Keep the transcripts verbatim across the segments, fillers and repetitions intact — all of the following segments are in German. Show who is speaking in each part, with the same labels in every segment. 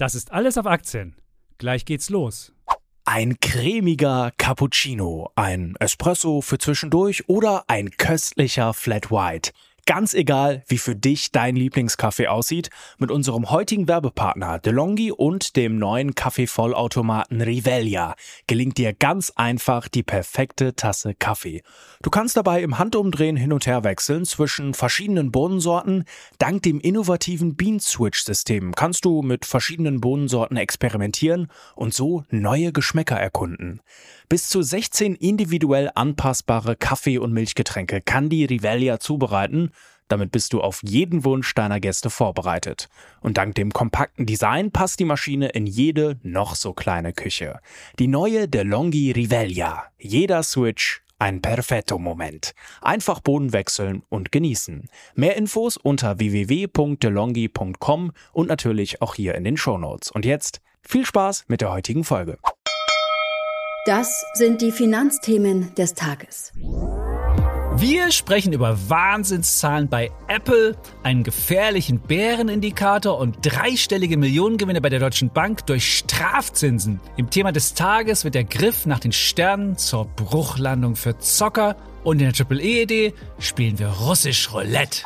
Speaker 1: Das ist alles auf Aktien. Gleich geht's los.
Speaker 2: Ein cremiger Cappuccino, ein Espresso für zwischendurch oder ein köstlicher Flat White. Ganz egal, wie für dich dein Lieblingskaffee aussieht, mit unserem heutigen Werbepartner DeLonghi und dem neuen Kaffeevollautomaten Rivelia gelingt dir ganz einfach die perfekte Tasse Kaffee. Du kannst dabei im Handumdrehen hin und her wechseln zwischen verschiedenen Bohnensorten. Dank dem innovativen Bean-Switch-System kannst du mit verschiedenen Bohnensorten experimentieren und so neue Geschmäcker erkunden. Bis zu sechzehn individuell anpassbare Kaffee- und Milchgetränke kann die Rivelia zubereiten. Damit bist du auf jeden Wunsch deiner Gäste vorbereitet. Und dank dem kompakten Design passt die Maschine in jede noch so kleine Küche. Die neue DeLonghi Rivelia. Jeder Switch ein perfetto Moment. Einfach Bohnen wechseln und genießen. Mehr Infos unter w w w punkt delonghi punkt com und natürlich auch hier in den Shownotes. Und jetzt viel Spaß mit der heutigen Folge.
Speaker 3: Das sind die Finanzthemen des Tages.
Speaker 1: Wir sprechen über Wahnsinnszahlen bei Apple, einen gefährlichen Bärenindikator und dreistellige Millionengewinne bei der Deutschen Bank durch Strafzinsen. Im Thema des Tages wird der Griff nach den Sternen zur Bruchlandung für Zocker und in der Triple E-Idee spielen wir russisch Roulette.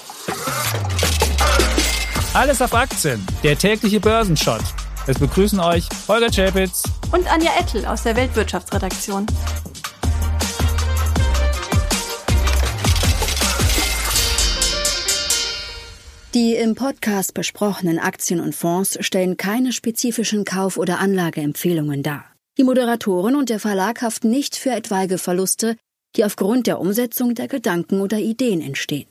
Speaker 1: Alles auf Aktien, der tägliche Börsenshot. Es begrüßen euch Holger Czapitz
Speaker 4: und Anja Ettel aus der Weltwirtschaftsredaktion.
Speaker 3: Die im Podcast besprochenen Aktien und Fonds stellen keine spezifischen Kauf- oder Anlageempfehlungen dar. Die Moderatoren und der Verlag haften nicht für etwaige Verluste, die aufgrund der Umsetzung der Gedanken oder Ideen entstehen.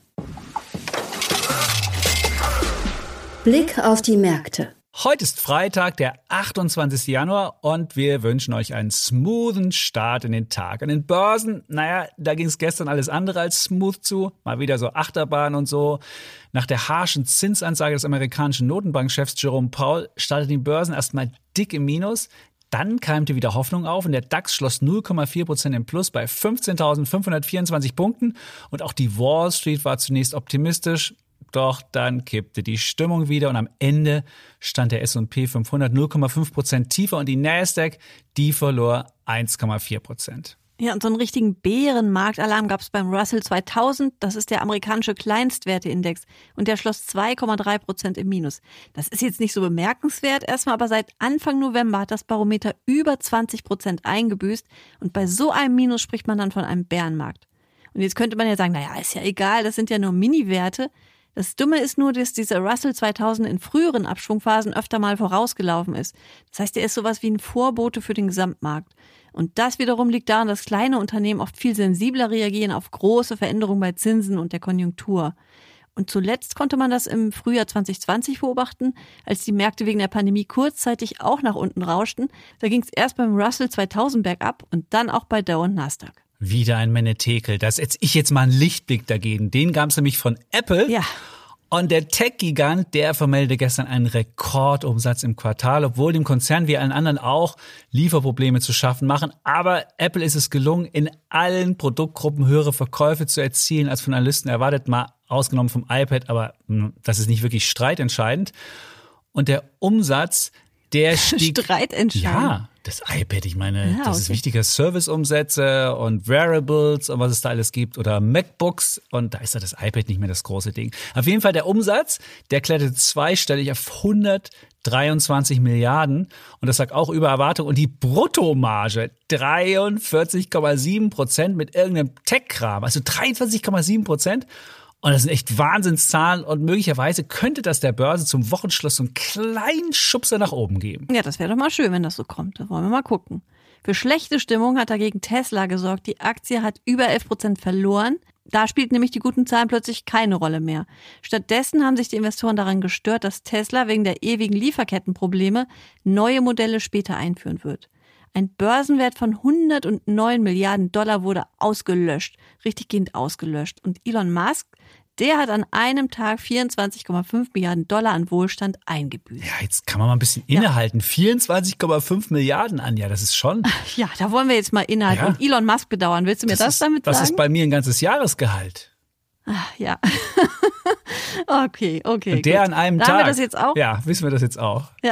Speaker 3: Blick auf die Märkte.
Speaker 1: Heute ist Freitag, der achtundzwanzigsten Januar und wir wünschen euch einen smoothen Start in den Tag. An den Börsen, naja, da ging es gestern alles andere als smooth zu. Mal wieder so Achterbahn und so. Nach der harschen Zinsansage des amerikanischen Notenbankchefs Jerome Powell starteten die Börsen erstmal dick im Minus. Dann keimte wieder Hoffnung auf und der DAX schloss null Komma vier Prozent im Plus bei fünfzehntausendfünfhundertvierundzwanzig Punkten. Und auch die Wall Street war zunächst optimistisch. Doch dann kippte die Stimmung wieder und am Ende stand der S und P fünfhundert null Komma fünf Prozent tiefer und die Nasdaq, die verlor eins Komma vier Prozent.
Speaker 4: Ja, und so einen richtigen Bärenmarktalarm gab es beim Russell zweitausend. Das ist der amerikanische Kleinstwerteindex und der schloss zwei Komma drei Prozent im Minus. Das ist jetzt nicht so bemerkenswert erstmal, aber seit Anfang November hat das Barometer über zwanzig Prozent eingebüßt und bei so einem Minus spricht man dann von einem Bärenmarkt. Und jetzt könnte man ja sagen, naja, ist ja egal, das sind ja nur Mini-Werte. Das Dumme ist nur, dass dieser Russell zweitausend in früheren Abschwungphasen öfter mal vorausgelaufen ist. Das heißt, er ist sowas wie ein Vorbote für den Gesamtmarkt. Und das wiederum liegt daran, dass kleine Unternehmen oft viel sensibler reagieren auf große Veränderungen bei Zinsen und der Konjunktur. Und zuletzt konnte man das im Frühjahr zwanzig zwanzig beobachten, als die Märkte wegen der Pandemie kurzzeitig auch nach unten rauschten. Da ging es erst beim Russell zweitausend bergab und dann auch bei Dow und Nasdaq.
Speaker 1: Wieder ein Menetekel. Da setze ich jetzt mal einen Lichtblick dagegen. Den gab es nämlich von Apple.
Speaker 4: Ja.
Speaker 1: Und der Tech-Gigant, der vermeldete gestern einen Rekordumsatz im Quartal, obwohl dem Konzern wie allen anderen auch Lieferprobleme zu schaffen machen. Aber Apple ist es gelungen, in allen Produktgruppen höhere Verkäufe zu erzielen, als von Analysten erwartet, mal ausgenommen vom iPad. Aber das ist nicht wirklich streitentscheidend. Und der Umsatz, der stieg...
Speaker 4: Streitentscheidend?
Speaker 1: Ja. Das iPad, ich meine,
Speaker 4: ja,
Speaker 1: das
Speaker 4: okay.
Speaker 1: ist wichtiger Serviceumsätze und Wearables und was es da alles gibt oder MacBooks und da ist ja das iPad nicht mehr das große Ding. Auf jeden Fall der Umsatz, der kletterte zweistellig auf hundertdreiundzwanzig Milliarden und das lag auch über Erwartung und die Bruttomarge dreiundvierzig Komma sieben Prozent mit irgendeinem Tech-Kram, also dreiundvierzig Komma sieben Prozent. Und das sind echt Wahnsinnszahlen und möglicherweise könnte das der Börse zum Wochenschluss so einen kleinen Schubser nach oben geben.
Speaker 4: Ja, das wäre doch mal schön, wenn das so kommt. Da wollen wir mal gucken. Für schlechte Stimmung hat dagegen Tesla gesorgt. Die Aktie hat über elf Prozent verloren. Da spielten nämlich die guten Zahlen plötzlich keine Rolle mehr. Stattdessen haben sich die Investoren daran gestört, dass Tesla wegen der ewigen Lieferkettenprobleme neue Modelle später einführen wird. Ein Börsenwert von hundertneun Milliarden Dollar wurde ausgelöscht, richtiggehend ausgelöscht. Und Elon Musk, der hat an einem Tag vierundzwanzig Komma fünf Milliarden Dollar an Wohlstand eingebüßt.
Speaker 1: Ja, jetzt kann man mal ein bisschen innehalten. Ja. vierundzwanzig Komma fünf Milliarden, Anja, das ist schon...
Speaker 4: Ja, da wollen wir jetzt mal innehalten. Ja. Und Elon Musk bedauern. Willst du mir das, das ist, damit sagen?
Speaker 1: Das ist bei mir ein ganzes Jahresgehalt.
Speaker 4: Ach, ja. okay, okay.
Speaker 1: Und der
Speaker 4: gut.
Speaker 1: an einem
Speaker 4: da
Speaker 1: Tag.
Speaker 4: Haben wir das jetzt auch?
Speaker 1: Ja, wissen wir das jetzt auch.
Speaker 4: Ja.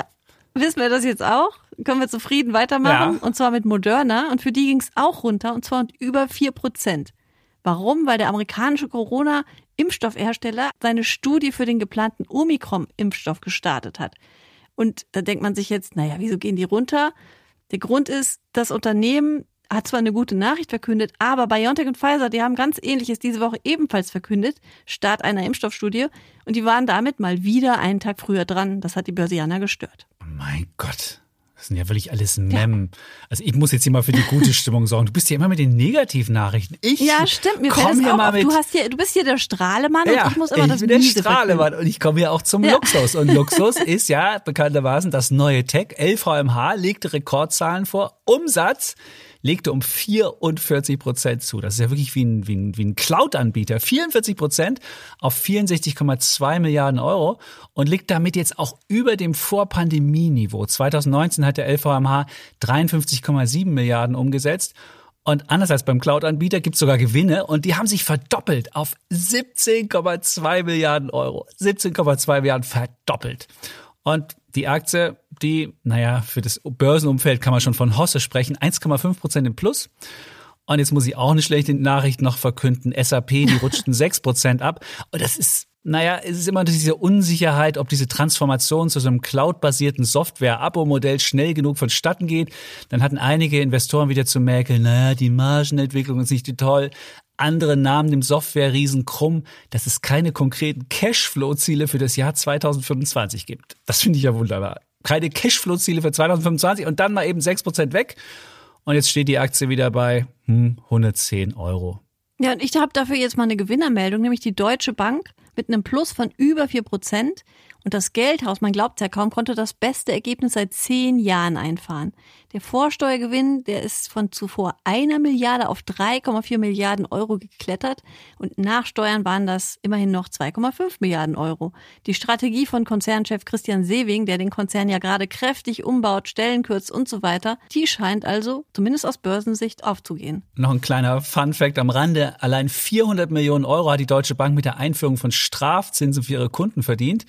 Speaker 4: wissen wir das jetzt auch. Können wir zufrieden weitermachen.
Speaker 1: Ja.
Speaker 4: Und zwar mit Moderna. Und für die ging es auch runter. Und zwar um über vier Prozent. Warum? Weil der amerikanische Corona-Impfstoffhersteller seine Studie für den geplanten Omikron-Impfstoff gestartet hat. Und da denkt man sich jetzt, naja, wieso gehen die runter? Der Grund ist, das Unternehmen hat zwar eine gute Nachricht verkündet, aber BioNTech und Pfizer, die haben ganz Ähnliches diese Woche ebenfalls verkündet, Start einer Impfstoffstudie, und die waren damit mal wieder einen Tag früher dran. Das hat die Börsianer gestört.
Speaker 1: Oh mein Gott, das sind ja wirklich alles Mem. Ja. Also ich muss jetzt hier mal für die gute Stimmung sorgen. Du bist ja immer mit den negativen Nachrichten. Ich
Speaker 4: ja, stimmt. Mir fällt
Speaker 1: komm
Speaker 4: das
Speaker 1: hier
Speaker 4: auch
Speaker 1: mal
Speaker 4: auf.
Speaker 1: mit.
Speaker 4: Du, hast hier, du bist hier der Strahlemann
Speaker 1: Ja,
Speaker 4: und ich muss immer
Speaker 1: ich
Speaker 4: das
Speaker 1: bin der
Speaker 4: Miese
Speaker 1: Strahlemann
Speaker 4: verkünden.
Speaker 1: und ich komme hier auch zum
Speaker 4: Ja.
Speaker 1: Luxus. Und Luxus ist ja bekanntermaßen das neue Tech. L V M H legte Rekordzahlen vor. Umsatz legte um vierundvierzig Prozent zu. Das ist ja wirklich wie ein, wie ein, wie ein Cloud-Anbieter. vierundvierzig Prozent auf vierundsechzig Komma zwei Milliarden Euro und liegt damit jetzt auch über dem Vor-Pandemie-Niveau. zweitausendneunzehn hat der L V M H dreiundfünfzig Komma sieben Milliarden umgesetzt. Und anders als beim Cloud-Anbieter gibt es sogar Gewinne und die haben sich verdoppelt auf siebzehn Komma zwei Milliarden Euro. siebzehn Komma zwei Milliarden verdoppelt. Und die Aktie, die, naja, für das Börsenumfeld kann man schon von Hosse sprechen, eins Komma fünf Prozent im Plus. Und jetzt muss ich auch eine schlechte Nachricht noch verkünden. S A P, die rutschten sechs Prozent ab. Und das ist, naja, es ist immer diese Unsicherheit, ob diese Transformation zu so einem cloud-basierten Software-Abo-Modell schnell genug vonstatten geht. Dann hatten einige Investoren wieder zu mäkeln, naja, die Margenentwicklung ist nicht toll. Andere nahmen dem Software-Riesen krumm, dass es keine konkreten Cashflow-Ziele für das Jahr zweitausendfünfundzwanzig gibt. Das finde ich ja wunderbar. Keine Cashflow-Ziele für zweitausendfünfundzwanzig und dann mal eben sechs Prozent weg. Und jetzt steht die Aktie wieder bei hm, hundertzehn Euro.
Speaker 4: Ja, und ich habe dafür jetzt mal eine Gewinnermeldung, nämlich die Deutsche Bank mit einem Plus von über vier Prozent. Und das Geldhaus, man glaubt es ja kaum, konnte das beste Ergebnis seit zehn Jahren einfahren. Der Vorsteuergewinn, der ist von zuvor einer Milliarde auf drei Komma vier Milliarden Euro geklettert. Und nach Steuern waren das immerhin noch zwei Komma fünf Milliarden Euro. Die Strategie von Konzernchef Christian Sewing, der den Konzern ja gerade kräftig umbaut, Stellen kürzt und so weiter, die scheint also, zumindest aus Börsensicht, aufzugehen.
Speaker 1: Noch ein kleiner Fun-Fact am Rande. Allein vierhundert Millionen Euro hat die Deutsche Bank mit der Einführung von Strafzinsen für ihre Kunden verdient.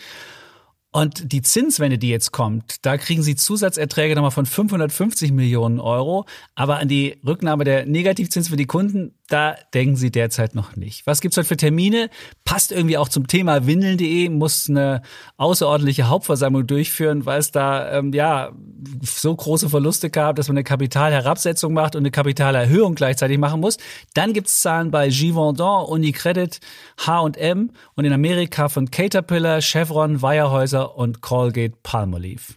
Speaker 1: Und die Zinswende, die jetzt kommt, da kriegen sie Zusatzerträge nochmal von fünfhundertfünfzig Millionen Euro. Aber an die Rücknahme der Negativzinsen für die Kunden, da denken sie derzeit noch nicht. Was gibt's heute für Termine? Passt irgendwie auch zum Thema windeln punkt de, muss eine außerordentliche Hauptversammlung durchführen, weil es da ähm, ja so große Verluste gab, dass man eine Kapitalherabsetzung macht und eine Kapitalerhöhung gleichzeitig machen muss. Dann gibt's Zahlen bei Givaudan, Unicredit, H und M und in Amerika von Caterpillar, Chevron, Weyerhaeuser und Colgate-Palmolive.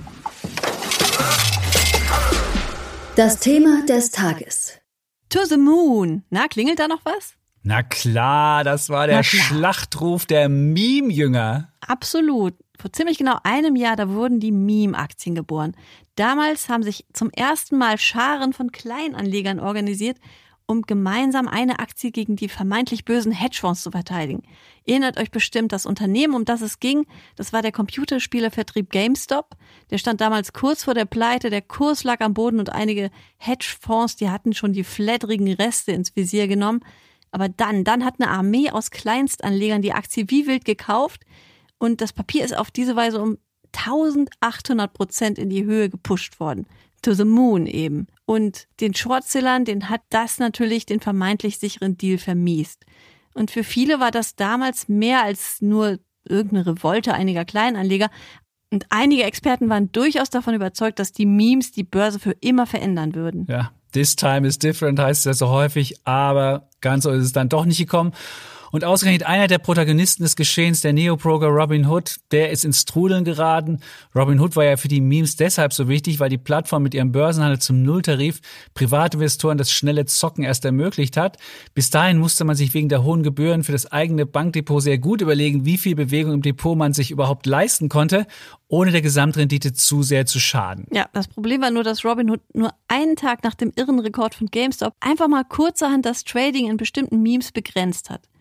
Speaker 3: Das Thema des Tages.
Speaker 4: To the Moon. Na, klingelt da noch was?
Speaker 1: Na klar, das war der
Speaker 4: Na klar.
Speaker 1: Schlachtruf der Meme-Jünger.
Speaker 4: Absolut. Vor ziemlich genau einem Jahr, da wurden die Meme-Aktien geboren. Damals haben sich zum ersten Mal Scharen von Kleinanlegern organisiert, um gemeinsam eine Aktie gegen die vermeintlich bösen Hedgefonds zu verteidigen. Ihr erinnert euch bestimmt, das Unternehmen, um das es ging, das war der Computerspielervertrieb GameStop. Der stand damals kurz vor der Pleite, der Kurs lag am Boden und einige Hedgefonds, die hatten schon die flatterigen Reste ins Visier genommen. Aber dann, dann hat eine Armee aus Kleinstanlegern die Aktie wie wild gekauft und das Papier ist auf diese Weise um eintausendachthundert Prozent in die Höhe gepusht worden. To the moon eben. Und den Shortsellern, den hat das natürlich den vermeintlich sicheren Deal vermiest. Und für viele war das damals mehr als nur irgendeine Revolte einiger Kleinanleger. Und einige Experten waren durchaus davon überzeugt, dass die Memes die Börse für immer verändern würden.
Speaker 1: Ja, this time is different heißt es ja so häufig, aber ganz so ist es dann doch nicht gekommen. Und ausgerechnet einer der Protagonisten des Geschehens, der Neobroker Robinhood, der ist ins Trudeln geraten. Robinhood war ja für die Memes deshalb so wichtig, weil die Plattform mit ihrem Börsenhandel zum Nulltarif Privatinvestoren das schnelle Zocken erst ermöglicht hat. Bis dahin musste man sich wegen der hohen Gebühren für das eigene Bankdepot sehr gut überlegen, wie viel Bewegung im Depot man sich überhaupt leisten konnte, ohne der Gesamtrendite zu sehr zu schaden.
Speaker 4: Ja, das Problem war nur, dass Robinhood nur einen Tag nach dem irren Rekord von GameStop einfach mal kurzerhand das Trading in bestimmten Memes begrenzt hat.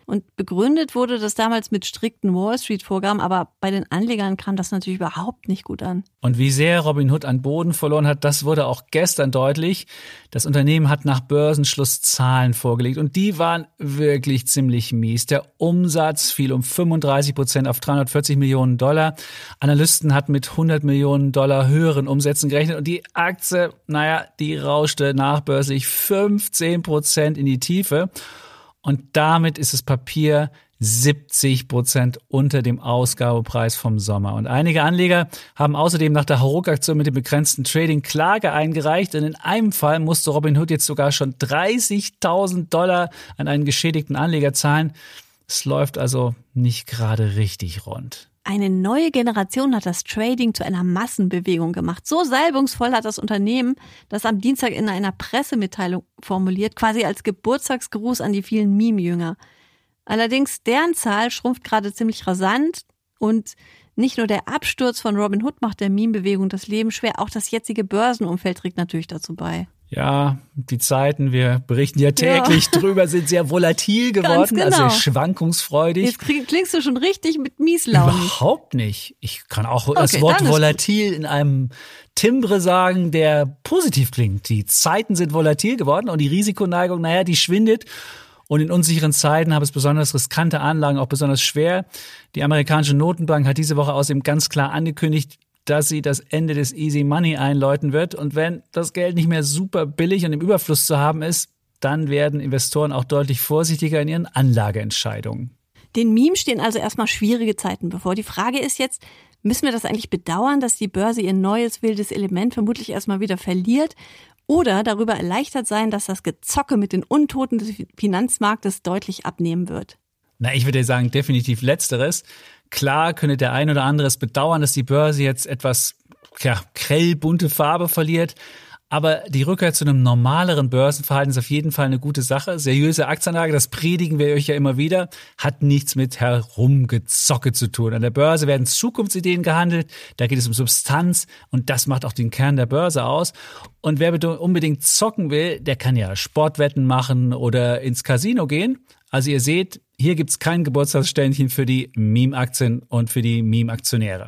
Speaker 4: Und begründet wurde das damals mit strikten Wall-Street-Vorgaben, aber bei den Anlegern kam das natürlich überhaupt nicht gut an.
Speaker 1: Und wie sehr Robinhood an Boden verloren hat, das wurde auch gestern deutlich. Das Unternehmen hat nach Börsenschluss Zahlen vorgelegt und die waren wirklich ziemlich mies. Der Umsatz fiel um fünfunddreißig Prozent auf dreihundertvierzig Millionen Dollar. Analysten hatten mit hundert Millionen Dollar höheren Umsätzen gerechnet und die Aktie, naja, die rauschte nachbörslich fünfzehn Prozent in die Tiefe. Und damit ist das Papier siebzig Prozent unter dem Ausgabepreis vom Sommer. Und einige Anleger haben außerdem nach der Hauruck-Aktion mit dem begrenzten Trading Klage eingereicht. Und in einem Fall musste Robinhood jetzt sogar schon dreißigtausend Dollar an einen geschädigten Anleger zahlen. Es läuft also nicht gerade richtig rund.
Speaker 4: Eine neue Generation hat das Trading zu einer Massenbewegung gemacht. So salbungsvoll hat das Unternehmen das am Dienstag in einer Pressemitteilung formuliert, quasi als Geburtstagsgruß an die vielen Meme-Jünger. Allerdings, deren Zahl schrumpft gerade ziemlich rasant und nicht nur der Absturz von Robinhood macht der Meme-Bewegung das Leben schwer, auch das jetzige Börsenumfeld trägt natürlich dazu bei.
Speaker 1: Ja, die Zeiten, wir berichten ja täglich ja. drüber, sind sehr volatil geworden,
Speaker 4: genau.
Speaker 1: also schwankungsfreudig.
Speaker 4: Jetzt klingst du schon richtig mit Mieslaune.
Speaker 1: Überhaupt nicht. Ich kann auch
Speaker 4: okay,
Speaker 1: das Wort volatil in einem Timbre sagen, der positiv klingt. Die Zeiten sind volatil geworden und die Risikoneigung, naja, die schwindet. Und in unsicheren Zeiten haben es besonders riskante Anlagen auch besonders schwer. Die amerikanische Notenbank hat diese Woche außerdem ganz klar angekündigt, dass sie das Ende des Easy Money einläuten wird. Und wenn das Geld nicht mehr super billig und im Überfluss zu haben ist, dann werden Investoren auch deutlich vorsichtiger in ihren Anlageentscheidungen.
Speaker 4: Den Memes stehen also erstmal schwierige Zeiten bevor. Die Frage ist jetzt, müssen wir das eigentlich bedauern, dass die Börse ihr neues wildes Element vermutlich erstmal wieder verliert? Oder darüber erleichtert sein, dass das Gezocke mit den Untoten des Finanzmarktes deutlich abnehmen wird?
Speaker 1: Na, ich würde sagen, definitiv Letzteres. Klar könnte der ein oder andere es bedauern, dass die Börse jetzt etwas ja, grell bunte Farbe verliert. Aber die Rückkehr zu einem normaleren Börsenverhalten ist auf jeden Fall eine gute Sache. Seriöse Aktienanlage, das predigen wir euch ja immer wieder, hat nichts mit Herumgezocke zu tun. An der Börse werden Zukunftsideen gehandelt, da geht es um Substanz und das macht auch den Kern der Börse aus. Und wer unbedingt zocken will, der kann ja Sportwetten machen oder ins Casino gehen. Also ihr seht, hier gibt's kein Geburtstagsständchen für die Meme-Aktien und für die Meme-Aktionäre.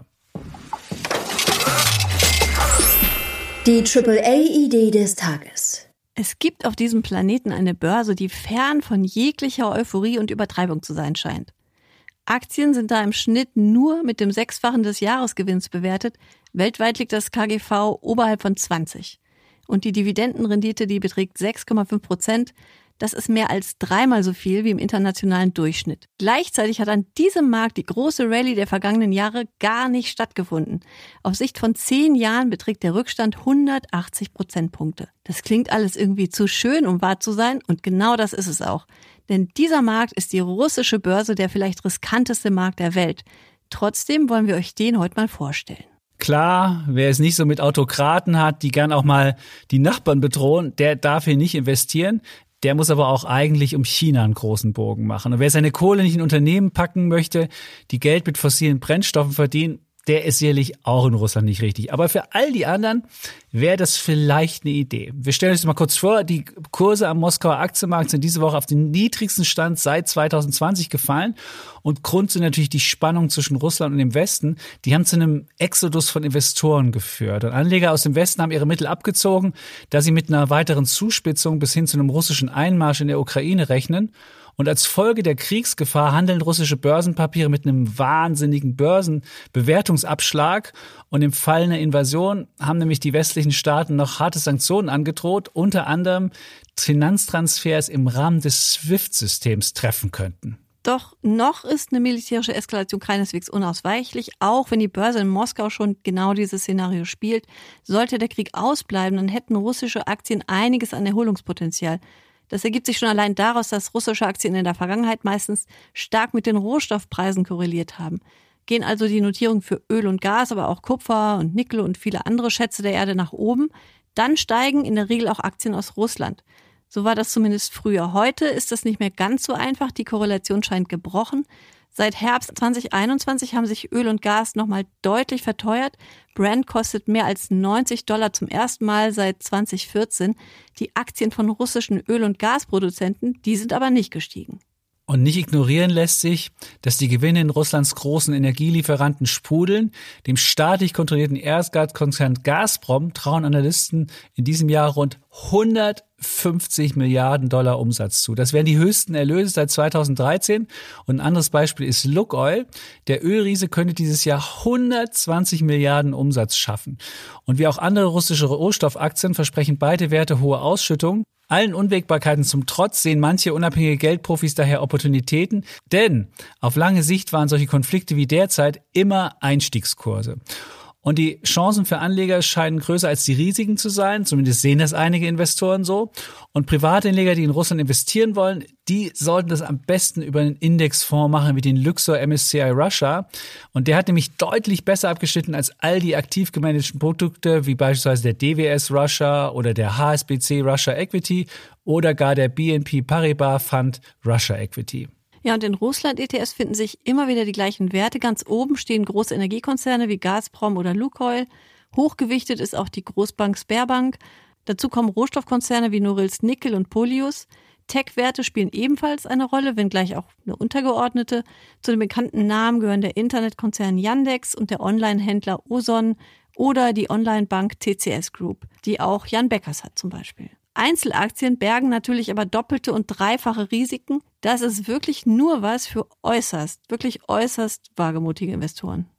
Speaker 3: Die Triple A-Idee des Tages.
Speaker 4: Es gibt auf diesem Planeten eine Börse, die fern von jeglicher Euphorie und Übertreibung zu sein scheint. Aktien sind da im Schnitt nur mit dem Sechsfachen des Jahresgewinns bewertet. Weltweit liegt das K G V oberhalb von zwanzig. Und die Dividendenrendite, die beträgt sechs Komma fünf Prozent. Das ist mehr als dreimal so viel wie im internationalen Durchschnitt. Gleichzeitig hat an diesem Markt die große Rallye der vergangenen Jahre gar nicht stattgefunden. Auf Sicht von zehn Jahren beträgt der Rückstand hundertachtzig Prozentpunkte. Das klingt alles irgendwie zu schön, um wahr zu sein, und genau das ist es auch. Denn dieser Markt ist die russische Börse, der vielleicht riskanteste Markt der Welt. Trotzdem wollen wir euch den heute mal vorstellen.
Speaker 1: Klar, wer es nicht so mit Autokraten hat, die gern auch mal die Nachbarn bedrohen, der darf hier nicht investieren. Der muss aber auch eigentlich um China einen großen Bogen machen. Und wer seine Kohle nicht in Unternehmen packen möchte, die Geld mit fossilen Brennstoffen verdienen, der ist sicherlich auch in Russland nicht richtig. Aber für all die anderen wäre das vielleicht eine Idee. Wir stellen uns mal kurz vor, die Kurse am Moskauer Aktienmarkt sind diese Woche auf den niedrigsten Stand seit zwanzig zwanzig gefallen. Und Grund sind natürlich die Spannungen zwischen Russland und dem Westen. Die haben zu einem Exodus von Investoren geführt. Und Anleger aus dem Westen haben ihre Mittel abgezogen, da sie mit einer weiteren Zuspitzung bis hin zu einem russischen Einmarsch in der Ukraine rechnen. Und als Folge der Kriegsgefahr handeln russische Börsenpapiere mit einem wahnsinnigen Börsenbewertungsabschlag. Und im Fall einer Invasion haben nämlich die westlichen Staaten noch harte Sanktionen angedroht, unter anderem Finanztransfers im Rahmen des SWIFT-Systems treffen könnten.
Speaker 4: Doch noch ist eine militärische Eskalation keineswegs unausweichlich, auch wenn die Börse in Moskau schon genau dieses Szenario spielt. Sollte der Krieg ausbleiben, dann hätten russische Aktien einiges an Erholungspotenzial. Das ergibt sich schon allein daraus, dass russische Aktien in der Vergangenheit meistens stark mit den Rohstoffpreisen korreliert haben. Gehen also die Notierungen für Öl und Gas, aber auch Kupfer und Nickel und viele andere Schätze der Erde nach oben, dann steigen in der Regel auch Aktien aus Russland. So war das zumindest früher. Heute ist das nicht mehr ganz so einfach, die Korrelation scheint gebrochen. Seit Herbst zwanzig einundzwanzig haben sich Öl und Gas nochmal deutlich verteuert. Brent kostet mehr als neunzig Dollar zum ersten Mal seit zwanzig vierzehn. Die Aktien von russischen Öl- und Gasproduzenten, die sind aber nicht gestiegen.
Speaker 1: Und nicht ignorieren lässt sich, dass die Gewinne in Russlands großen Energielieferanten sprudeln. Dem staatlich kontrollierten Erdgaskonzern Gazprom trauen Analysten in diesem Jahr rund hundertfünfzig Milliarden Dollar Umsatz zu. Das wären die höchsten Erlöse seit zweitausenddreizehn. Und ein anderes Beispiel ist Lukoil. Der Ölriese könnte dieses Jahr hundertzwanzig Milliarden Umsatz schaffen. Und wie auch andere russische Rohstoffaktien versprechen beide Werte hohe Ausschüttungen. Allen Unwägbarkeiten zum Trotz sehen manche unabhängige Geldprofis daher Opportunitäten, denn auf lange Sicht waren solche Konflikte wie derzeit immer Einstiegskurse. Und die Chancen für Anleger scheinen größer als die Risiken zu sein, zumindest sehen das einige Investoren so. Und Privatanleger, die in Russland investieren wollen, die sollten das am besten über einen Indexfonds machen, wie den Luxor M S C I Russia. Und der hat nämlich deutlich besser abgeschnitten als all die aktiv gemanagten Produkte, wie beispielsweise der D W S Russia oder der H S B C Russia Equity oder gar der B N P Paribas Fund Russia Equity.
Speaker 4: Ja, und in Russland-E T Fs finden sich immer wieder die gleichen Werte. Ganz oben stehen große Energiekonzerne wie Gazprom oder Lukoil. Hochgewichtet ist auch die Großbank Sberbank. Dazu kommen Rohstoffkonzerne wie Norilsk Nickel und Polyus. Tech-Werte spielen ebenfalls eine Rolle, wenngleich auch eine untergeordnete. Zu den bekannten Namen gehören der Internetkonzern Yandex und der Online-Händler Ozon oder die Online-Bank T C S Group, die auch Jan Beckers hat zum Beispiel. Einzelaktien bergen natürlich aber doppelte und dreifache Risiken. Das ist wirklich nur was für äußerst, wirklich äußerst wagemutige Investoren.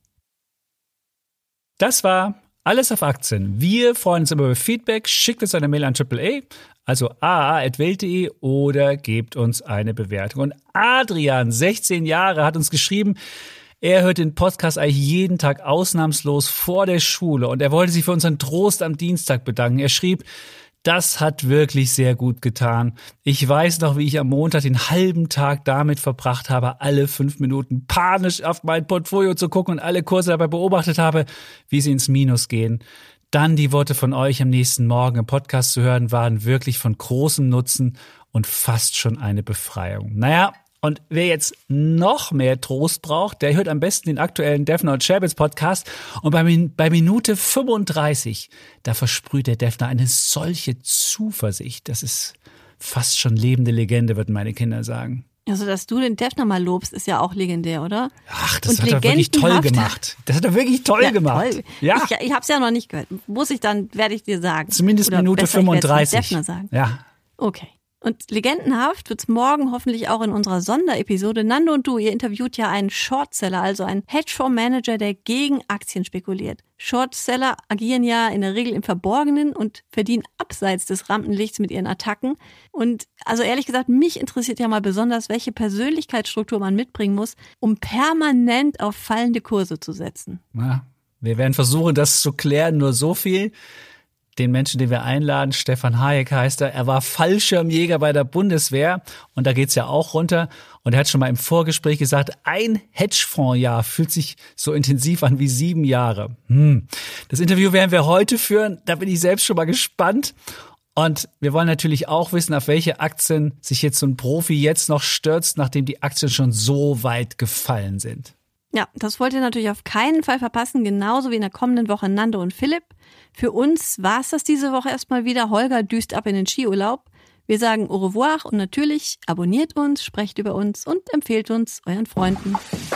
Speaker 1: Das war Alles auf Aktien. Wir freuen uns immer über Feedback. Schickt uns eine Mail an Triple A, also a a at welt punkt de oder gebt uns eine Bewertung. Und Adrian, sechzehn Jahre, hat uns geschrieben, er hört den Podcast eigentlich jeden Tag ausnahmslos vor der Schule und er wollte sich für unseren Trost am Dienstag bedanken. Er schrieb, das hat wirklich sehr gut getan. Ich weiß noch, wie ich am Montag den halben Tag damit verbracht habe, alle fünf Minuten panisch auf mein Portfolio zu gucken und alle Kurse dabei beobachtet habe, wie sie ins Minus gehen. Dann die Worte von euch am nächsten Morgen im Podcast zu hören, waren wirklich von großem Nutzen und fast schon eine Befreiung. Naja, und wer jetzt noch mehr Trost braucht, der hört am besten den aktuellen Defner und Scherpitz Podcast. Und bei, bei Minute fünfunddreißig, da versprüht der Defner eine solche Zuversicht. Das ist fast schon lebende Legende, würden meine Kinder sagen.
Speaker 4: Also, dass du den Defner mal lobst, ist ja auch legendär, oder?
Speaker 1: Ach, das und hat er wirklich toll gemacht. Das hat er wirklich toll
Speaker 4: ja,
Speaker 1: gemacht.
Speaker 4: Toll. Ja. Ich, ich habe es ja noch nicht gehört. Muss ich dann, werde ich dir sagen.
Speaker 1: Zumindest oder Minute fünfunddreißig.
Speaker 4: Defner sagen.
Speaker 1: Ja.
Speaker 4: Okay. Und legendenhaft wird's morgen hoffentlich auch in unserer Sonderepisode. Nando und du, ihr interviewt ja einen Shortseller, also einen Hedgefondsmanager, der gegen Aktien spekuliert. Shortseller agieren ja in der Regel im Verborgenen und verdienen abseits des Rampenlichts mit ihren Attacken. Und also ehrlich gesagt, mich interessiert ja mal besonders, welche Persönlichkeitsstruktur man mitbringen muss, um permanent auf fallende Kurse zu setzen.
Speaker 1: Ja, wir werden versuchen, das zu klären, nur so viel. Den Menschen, den wir einladen, Stefan Hayek heißt er, er war Fallschirmjäger bei der Bundeswehr und da geht's ja auch runter. Und er hat schon mal im Vorgespräch gesagt, ein Hedgefondsjahr fühlt sich so intensiv an wie sieben Jahre. Hm. Das Interview werden wir heute führen, da bin ich selbst schon mal gespannt. Und wir wollen natürlich auch wissen, auf welche Aktien sich jetzt so ein Profi jetzt noch stürzt, nachdem die Aktien schon so weit gefallen sind.
Speaker 4: Ja, das wollt ihr natürlich auf keinen Fall verpassen, genauso wie in der kommenden Woche Nando und Philipp. Für uns war es das diese Woche erstmal wieder. Holger düst ab in den Skiurlaub. Wir sagen au revoir und natürlich abonniert uns, sprecht über uns und empfehlt uns euren Freunden.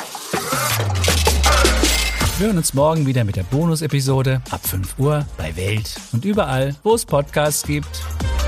Speaker 1: Wir hören uns morgen wieder mit der Bonus-Episode ab fünf Uhr bei Welt und überall, wo es Podcasts gibt.